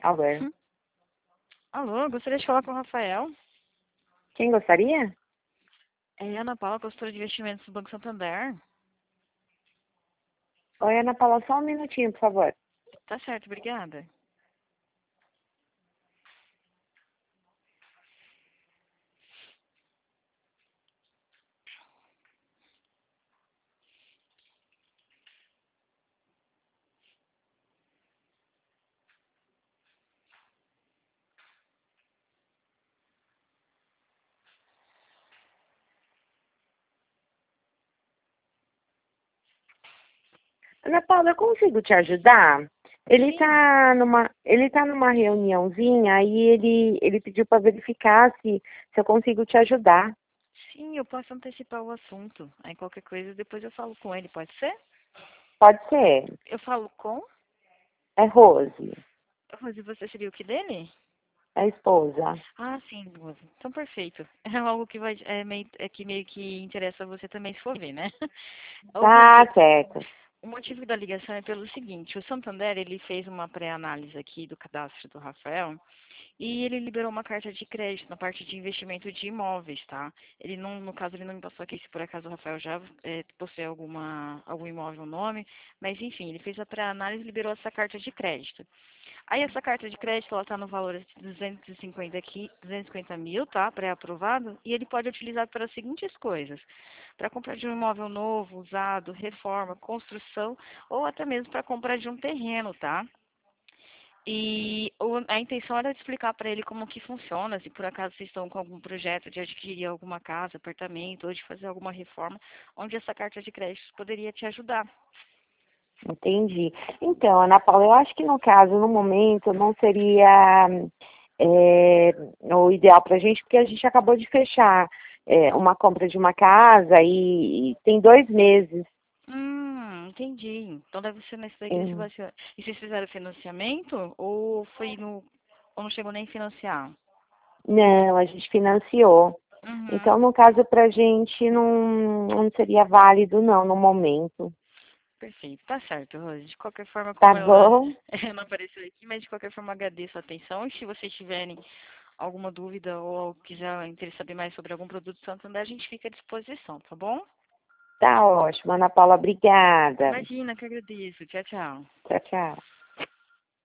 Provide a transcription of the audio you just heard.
Albert. Hum. Alô, gostaria de falar com o Rafael. Quem gostaria? É Ana Paula, consultora de investimentos do Banco Santander. Oi, Ana Paula, só um minutinho, por favor. Tá certo, obrigada. Ana Paula, eu consigo te ajudar? Ele Sim, tá numa reuniãozinha, aí ele pediu para verificar se eu consigo te ajudar. sim, eu posso antecipar o assunto. Aí qualquer coisa depois eu falo com ele, pode ser? Pode ser. Eu falo com? É Rose, Rose, você seria o que dele? a esposa. Ah, sim, Rose. Então, perfeito. É algo que meio que interessa você também se for ver, né? Ô, Tá Rose, certo. o motivo da ligação é pelo seguinte, o Santander, ele fez uma pré-análise aqui do cadastro do Rafael e ele liberou uma carta de crédito na parte de investimento de imóveis, tá? Ele não, no caso, ele não me passou aqui se por acaso o Rafael já possui algum imóvel no nome, mas enfim, ele fez a pré-análise e liberou essa carta de crédito. Aí essa carta de crédito, ela está no valor de 250 aqui, 250 mil, tá? Pré-aprovado, e ele pode utilizar para as seguintes coisas: para compra de um imóvel novo, usado, reforma, construção, ou até mesmo para compra de um terreno, tá? E a intenção era explicar para ele como que funciona, se por acaso vocês estão com algum projeto de adquirir alguma casa, apartamento, ou de fazer alguma reforma, onde essa carta de crédito poderia te ajudar. Entendi. Então, Ana Paula, eu acho que no caso, no momento, não seria o ideal para a gente, porque a gente acabou de fechar uma compra de uma casa e tem 2 meses. Entendi. Então deve ser nesse daí que ele se Hum. baseou. E vocês fizeram financiamento ou ou não chegou nem a financiar? Não, a gente financiou. Uhum. Então, no caso, para a gente não seria válido, não, no momento. Perfeito. Tá certo, Rose. De qualquer forma, Tá como ela bom? não apareceu aqui, mas de qualquer forma agradeço a atenção. E se vocês tiverem alguma dúvida ou quiser saber mais sobre algum produto Santander, a gente fica à disposição, tá bom? Tá ótimo, Ana Paula, obrigada. Imagina, que agradeço. Tchau, tchau. Tchau, tchau.